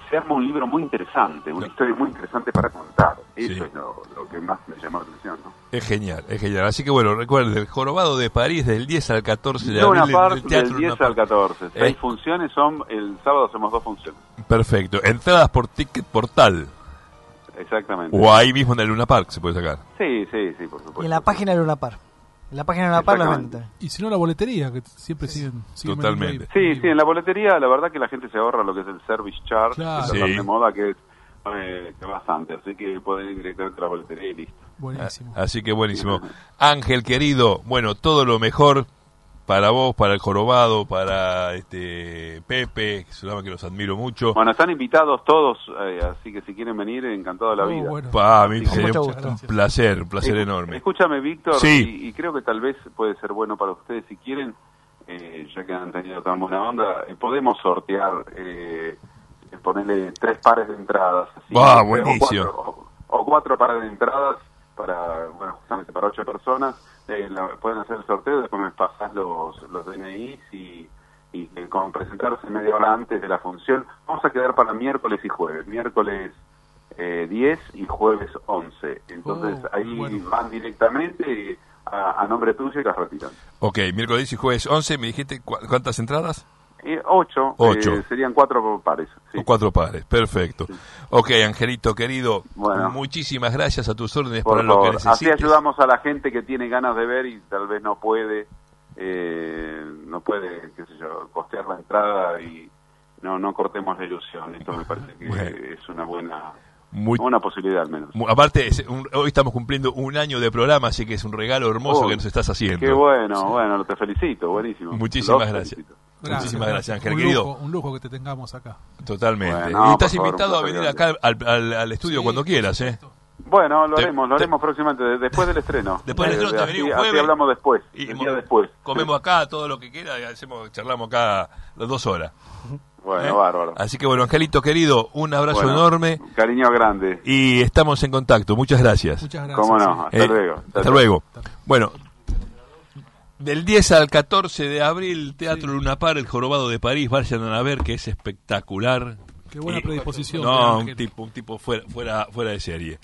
libro muy interesante, una historia muy interesante para contar. Eso es lo que más me llamó la atención, ¿no? Es genial, es genial. Así que bueno, recuerden, el Jorobado de París del 10 al 14 de Luna abril. Park el Teatro del 10 Luna Park. al 14. 6 funciones son, el sábado hacemos 2 funciones. Perfecto. Entradas por Ticket Portal. Exactamente. O ahí mismo en el Luna Park se puede sacar. Sí, por supuesto. Y en la página de Luna Park. En la página de Luna Park lo venden. Y si no, la boletería, que siempre siguen Totalmente. Sí, en la boletería la verdad que la gente se ahorra lo que es el service charge, Claro. que es Sí. de moda, que es bastante, así que pueden ir directamente a la boletería y listo. Buenísimo. Así que buenísimo. Ángel, querido, bueno, todo lo mejor para vos, para el Jorobado, para Pepe, que se llama, que los admiro mucho. Bueno, están invitados todos, así que si quieren venir, encantado de la vida. A mí Así que- sería un placer enorme. Escúchame, Víctor, Sí. y creo que tal vez puede ser bueno para ustedes si quieren, ya que han tenido tan buena onda, podemos sortear, ponerle 3 pares de entradas. Así, Ah, buenísimo. O 4 pares de entradas para, bueno, justamente para 8 personas. Pueden hacer el sorteo, después me pasas los DNIs y con presentarse media hora antes de la función. Vamos a quedar para miércoles y jueves. Miércoles 10 y jueves 11. Entonces ahí van directamente a nombre tuyo y las retiran. Ok, miércoles y jueves 11, me dijiste cuántas entradas. 8. Ocho. Serían 4 pares. Sí. O 4 pares, perfecto. Ok, Angelito querido, Bueno. muchísimas gracias, a tus órdenes Por para lo que favor, necesites. así ayudamos a la gente que tiene ganas de ver y tal vez no puede, qué sé yo, costear la entrada y no cortemos la ilusión. Esto me parece que es una buena posibilidad al menos. Aparte, hoy estamos cumpliendo 1 año de programa, así que es un regalo hermoso que nos estás haciendo. Qué bueno, te felicito, buenísimo. Muchísimas Los gracias. felicito. Muchísimas gracias, Ángel, un querido. lujo, un lujo que te tengamos acá. Totalmente. Bueno, y estás por favor, invitado a un venir placer acá al estudio cuando quieras, ¿eh? Bueno, lo haremos próximamente, después del estreno. Después del estreno te venís un así jueves. hablamos después, Y el día después. Comemos acá todo lo que quiera y charlamos acá las 2 horas. Bueno, bárbaro. Así que bueno, Angelito querido, un abrazo Bueno, enorme. Cariño grande. Y estamos en contacto. Muchas gracias. Muchas gracias. Cómo no, hasta luego. Hasta luego. Bueno, del 10 al 14 de abril, Teatro Luna Park, el Jorobado de París, vayan a ver que es espectacular. Qué buena predisposición. No, de Ángel. un tipo fuera de serie.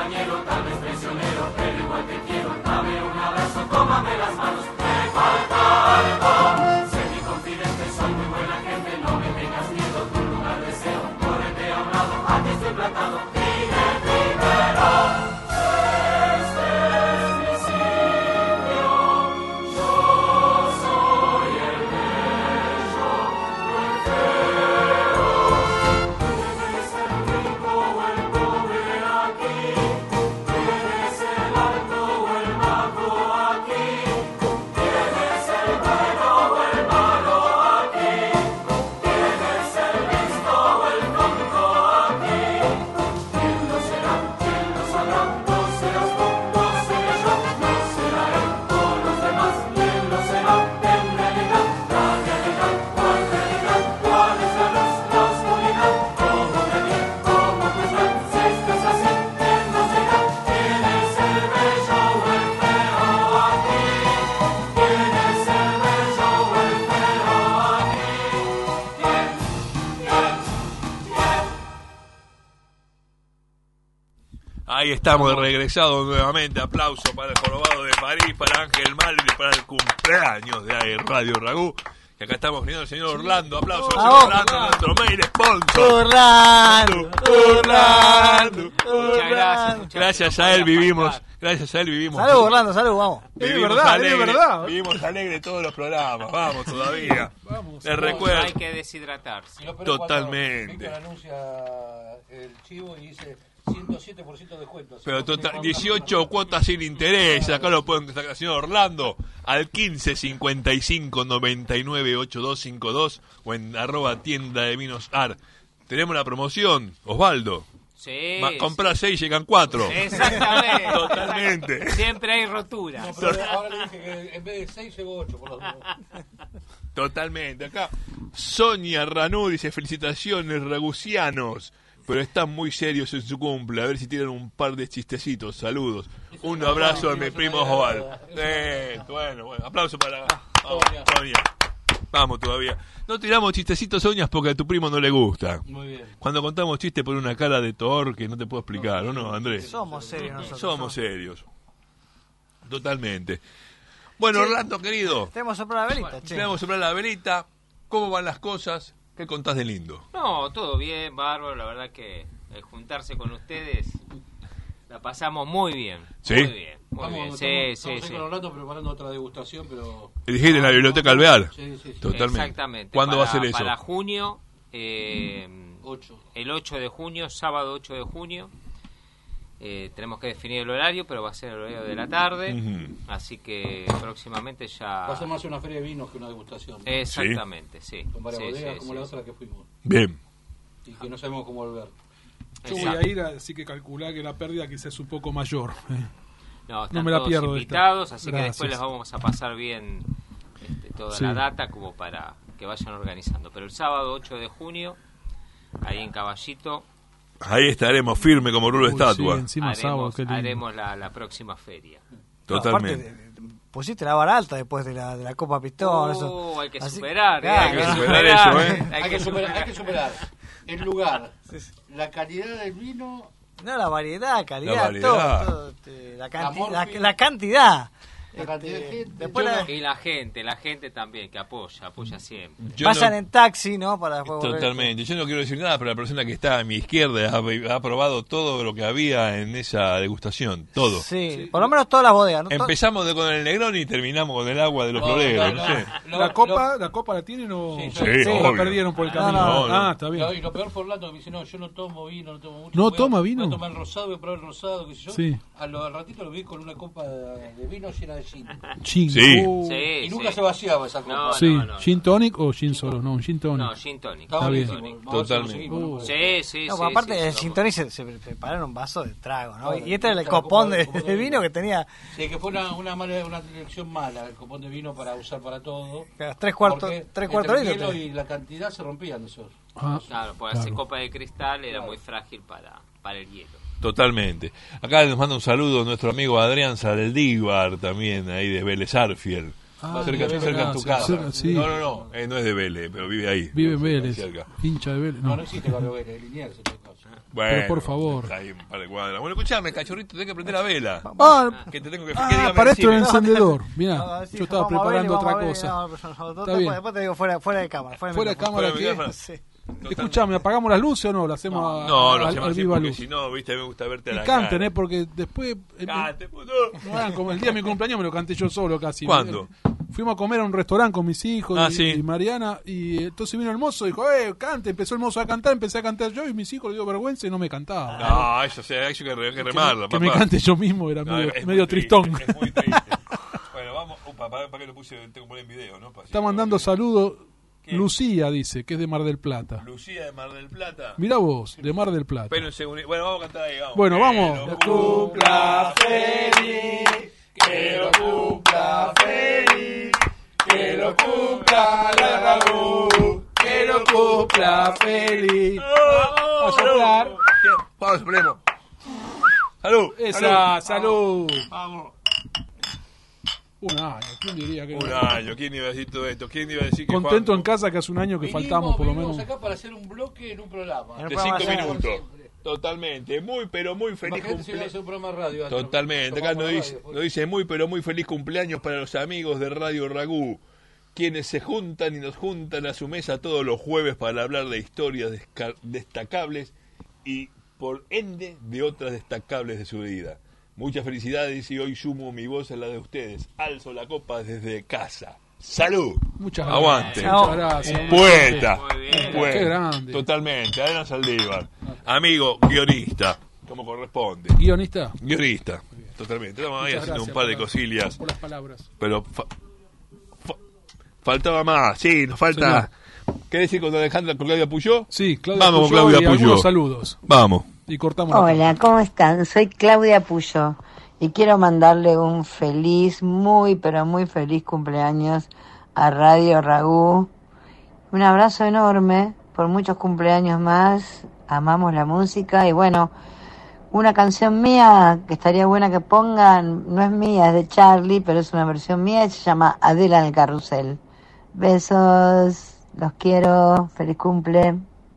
compañero, tal vez traicionero, pero igual te quiero. Dame un abrazo, tómame las manos. Me falta algo. Sé mi confidente, soy muy buena gente. No me tengas miedo, tu lugar deseo. Córrete a un lado, aquí estoy plantado. Dime primero. Este es mi sitio. Yo soy el bello, no el feo. Debes ser el rico o el pobre aquí. Debes el alto o el bajo aquí. Debes el bueno o el malo aquí. Debes el listo o el tonto aquí. ¿Quién lo será? ¿Quién lo sabrá? No serás tú, no seré yo, no será él o los demás. ¿Quién lo será? En realidad, la realidad, ¿cuál es la luz, la oscuridad? ¿Cómo medir, cómo juzgar? Si esto es así, ¿quién nos dirá? ¿Quién es el bello o el feo aquí? ¿Quién es el bello o el feo aquí? ¿Quién? Ahí estamos regresados nuevamente. Aplauso para el jorobado de París, para Ángel Mal y para el cumpleaños de Radio Ragú. Que acá estamos viendo al señor Orlando. Aplauso al señor Orlando, nuestro mail sponsor. Orlando. Muchas gracias. Gracias a él vivimos. Gracias a él vivimos. Salud, Orlando, salud, vamos. Vivimos alegre todos los programas. Vamos todavía. Les recuerdo. No hay que deshidratarse. Totalmente. Víctor anuncia el chivo y dice 107% de descuento. Pero total, 18 cuotas sin interés. Acá lo pueden destacar, señor Orlando, al 15 55 99 8252 o en @ tienda de vinos AR. Tenemos la promoción, Osvaldo. Sí. Comprá 6 y llegan 4. Exactamente. Totalmente. Siempre hay rotura. No, pero ahora le dije que en vez de 6 llegó 8. Por los dos. Totalmente. Acá Sonia Ranú dice: felicitaciones, ragusianos. Pero están muy serios en su cumple. A ver si tiran un par de chistecitos. Saludos. Un abrazo a mi primo Osvaldo. Bueno. Aplauso para Sonia. Vamos todavía. No tiramos chistecitos, Soñas, porque a tu primo no le gusta. Muy bien. Cuando contamos chistes por una cara de Thor que no te puedo explicar, ¿o no, Andrés? Somos serios nosotros. Somos serios. Totalmente. Bueno, sí. Orlando, querido. Tenemos que soplar la velita, che. Tenemos que soplar la velita. ¿Cómo van las cosas? ¿Qué contás de lindo? No, todo bien, bárbaro. La verdad que el juntarse con ustedes la pasamos muy bien. ¿Sí? Muy bien, muy Vamos, bien. Estamos con Orlando preparando otra degustación, pero... ¿Dijiste en la biblioteca Alvear? Sí. Totalmente. Exactamente. ¿Cuándo va a ser eso? Para junio, el 8 de junio, sábado 8 de junio. Tenemos que definir el horario, pero va a ser el horario de la tarde. Así que próximamente ya... Va a ser más una feria de vinos que una degustación, ¿no? Exactamente, sí. Con varias bodegas como la otra que fuimos. Bien. Y que no sabemos cómo volver. Yo voy a ir, así que calculá que la pérdida quizás es un poco mayor. No, no me la pierdo. Invitados, así que después les vamos a pasar bien toda la data como para que vayan organizando. Pero el sábado 8 de junio, ahí en Caballito... Ahí estaremos firme como rulo de estatua. Sí, haremos la próxima feria. Totalmente. Aparte, pusiste la vara alta después de la Copa Pistón. Eso. Hay que superar. Hay que superar eso, Hay que superar el lugar, la calidad del vino. No, la variedad, calidad, la variedad. Todo, la cantidad. Después y la gente también que apoya siempre. Vayan en taxi, ¿no? Para totalmente. Yo no quiero decir nada, pero la persona que está a mi izquierda ha probado todo lo que había en esa degustación. Todo. Sí, por lo menos todas las bodegas, ¿no? Empezamos con el Negroni y terminamos con el agua de los floreros. No sé. ¿La copa la tienen o...? Sí, la perdieron por el camino. Está bien. Y lo peor fue Orlando que me dice, no, yo no tomo vino, no tomo mucho. ¿No toma vino? Voy a tomar el rosado, voy a probar el rosado, qué sé yo. Sí. Al ratito lo vi con una copa de vino llena de gin. Sí. Y nunca se vaciaba esa copa. ¿Gin tonic o gin solo? No, un gin tonic. No, gin tonic. Está bien. Totalmente. Sí. No, aparte el gin tonic se prepararon un vaso de trago, ¿no? Y este era el copón de vino que tenía. Sí, que fue una elección mala, el copón de vino para usar para todo. Tres cuartos de hielo y la cantidad se rompían esos. Claro, pues hacer copa de cristal era muy frágil para el hielo. Totalmente. Acá nos manda un saludo nuestro amigo Adrián Saldívar, también ahí de Vélez Arfiel. Cerca de tu casa. No, no es de Vélez, pero vive ahí. Vive en Vélez. Hincha de Vélez. No existe Barrio Vélez, Liniers. Bueno, pero por favor. Ahí un par de cuadras. Bueno, escuchame, cachorrito, tenés que prender la vela. Que te tengo que dígame, para esto el decime. encendedor. Mirá, No, sí, yo estaba vamos a ver, preparando vamos otra a ver, cosa. no, Está bien. Después te digo fuera de cámara. Fuera de cámara, ¿qué? Sí. Escuchame, ¿apagamos las luces o no? ¿Lo hacemos No, lo al hacemos así viva porque luz? si no, viste, me gusta verte a Y la canten, cara. porque después... Cante, puto. No hagan como el día de mi cumpleaños me lo canté yo solo casi. ¿Cuándo? Fuimos a comer a un restaurante con mis hijos sí. y Mariana, y entonces vino el mozo y dijo, cante, empezó el mozo a cantar, empecé a cantar yo y mis hijos le dio vergüenza y no me cantaban. No, eso hay que remarla, Que papá. me cante yo mismo era No, medio, es medio muy triste, tristón. Es muy triste. Bueno, vamos, para que lo puse, tengo que poner en video, ¿no? Está mandando saludos. Lucía dice que es de Mar del Plata. Lucía de Mar del Plata. Mirá vos, de Mar del Plata. Pero un segundo. Bueno, vamos a cantar ahí, vamos. Bueno, vamos. Que lo cumpla feliz, que lo cumpla feliz, que lo cumpla la Raúl, que lo cumpla feliz. A soplar. Vamos, soplemos. Salud. Esa, salud. Vamos. Un año, ¿quién diría que Un año, ¿quién iba a decir todo esto? ¿Quién iba a decir que Contento Juan, en casa que hace un año que faltamos por lo menos. acá para hacer un bloque en un programa. de 5 minutos? Totalmente, muy pero muy feliz cumpleaños. Un programa de radio, Totalmente, acá nos dice muy pero muy feliz cumpleaños para los amigos de Radio Ragú, quienes se juntan y nos juntan a su mesa todos los jueves para hablar de historias destacables y por ende de otras destacables de su vida. Muchas felicidades y hoy sumo mi voz a la de ustedes. Alzo la copa desde casa. ¡Salud! Muchas gracias. Aguante. Muchas gracias. Un poeta. Muy bien. Un poeta. Qué grande. Totalmente. Adrián Saldívar. Amigo, guionista. Como corresponde. ¿Guionista? Guionista. Totalmente. Estamos ahí Muchas haciendo un gracias par de por cosillas. por las palabras. Pero faltaba más. Sí, nos falta. ¿Qué decir con Alejandra, con Claudia Puyó? Sí, Claudia Vamos Puyó con Claudia y Puyó. algunos saludos. Vamos. Y cortamos la Hola, ¿cómo están? Soy Claudia Puyo y quiero mandarle un feliz, muy pero muy feliz cumpleaños a Radio Ragú. Un abrazo enorme por muchos cumpleaños más. Amamos la música y bueno, una canción mía que estaría buena que pongan, no es mía, es de Charlie, pero es una versión mía y se llama Adela en el carrusel. Besos, los quiero, feliz cumple.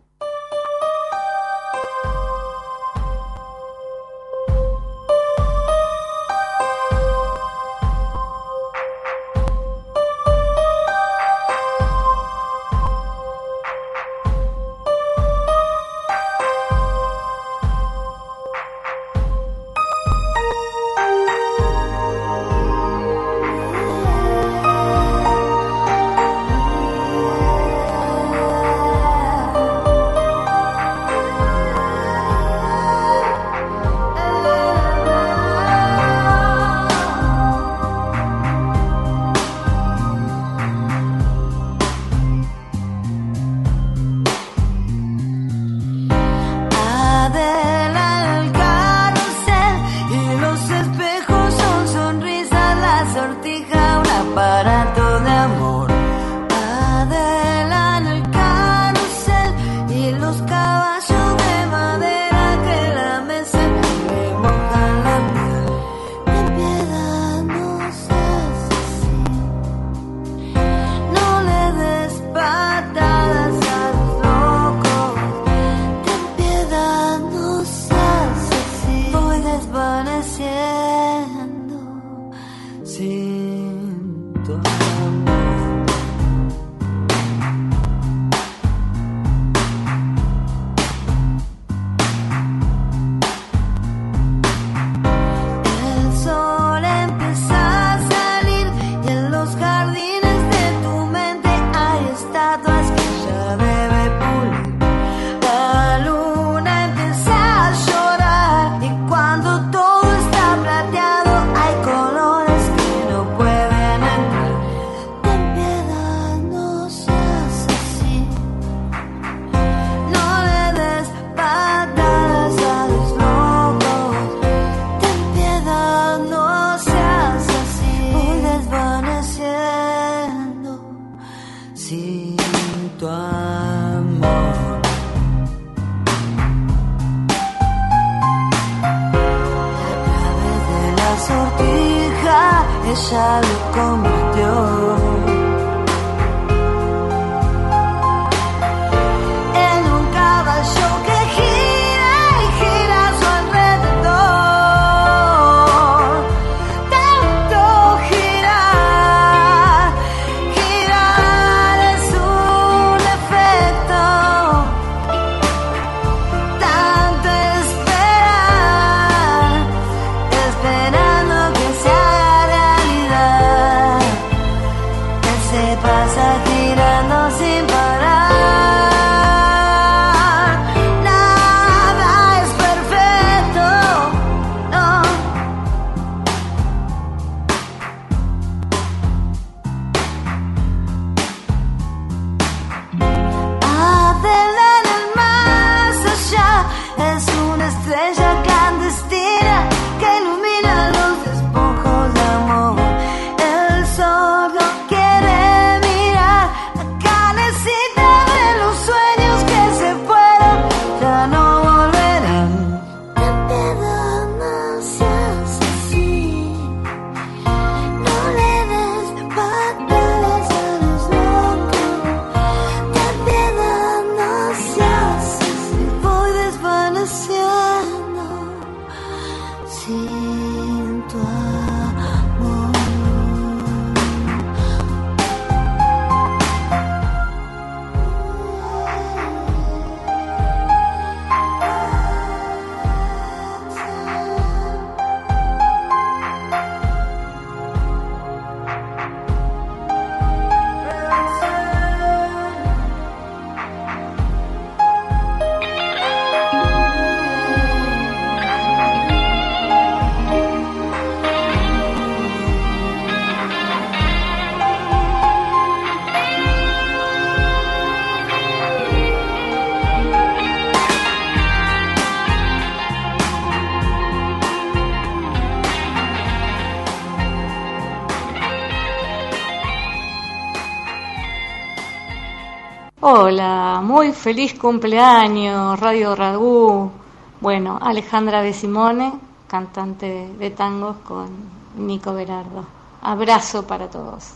ella lo convirtió en un caballo que gira sin tu amor. Hola, muy feliz cumpleaños, Radio Ragú. Bueno, Alejandra De Simone, cantante de tangos con Nico Berardo. Abrazo para todos.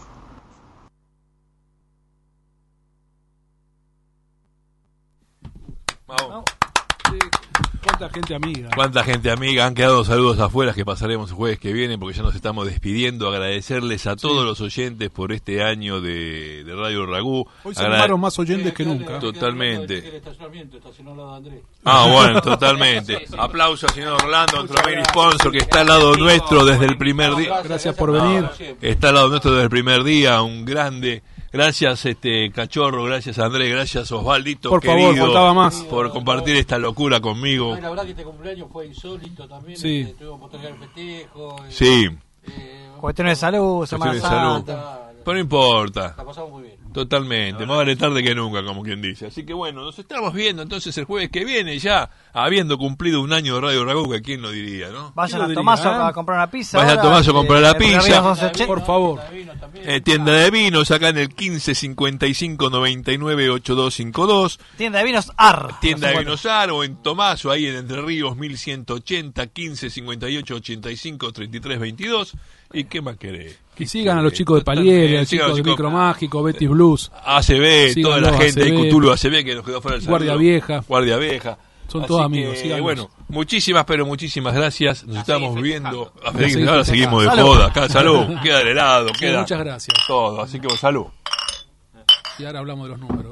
Vamos. Cuánta gente amiga. Cuánta gente amiga. Han quedado saludos afuera que pasaremos el jueves que viene porque ya nos estamos despidiendo. Agradecerles a todos los oyentes por este año de Radio Ragú. Hoy se armaron más oyentes que nunca. Totalmente. Bueno, totalmente. Aplauso al señor Orlando, nuestro main sponsor, que está al lado nuestro desde el primer día. Gracias por venir. Está al lado nuestro desde el primer día, un grande. Gracias, Cachorro, gracias, Andrés, gracias, Osvaldito, por querido, favor, faltaba más. Por compartir esta locura conmigo. La verdad que este cumpleaños fue insólito también. Sí. Tuvimos que postergar el festejo. Sí. Cuestiones de salud, Semana Santa. Pero no importa. La pasamos muy bien. Totalmente, más vale tarde que nunca, como quien dice. Así que bueno, nos estamos viendo entonces el jueves que viene, ya habiendo cumplido un año de Radio Ragú, que quién lo diría, ¿no? Vayan a Tomaso a comprar una pizza. Vayan a Tomaso a comprar la pizza. Por favor. Tienda de vinos, acá en el 15 55 99 8252. Tienda de vinos AR. Tienda de vinos AR, o en Tomaso, ahí en Entre Ríos 1180 15 58 85 33 22. ¿Y qué más querés? Que sigan a los chicos de Paliere, a los chicos de Micromágico, Betis Blues. ACB, toda la gente de Cthulhu ACB que nos quedó fuera del Guardia Vieja. Son todos amigos. Bueno, muchísimas gracias. Nos estamos viendo. Ahora seguimos de joda. Acá, salud. Queda el helado. Sí, muchas gracias. Todo. Así que salud. Y ahora hablamos de los números.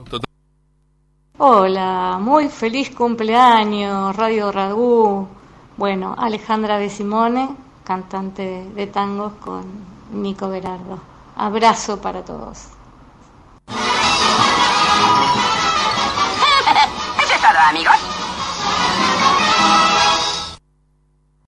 Hola, muy feliz cumpleaños, Radio Ragú. Bueno, Alejandra De Simone, cantante de tangos con Nico Berardo. Abrazo para todos.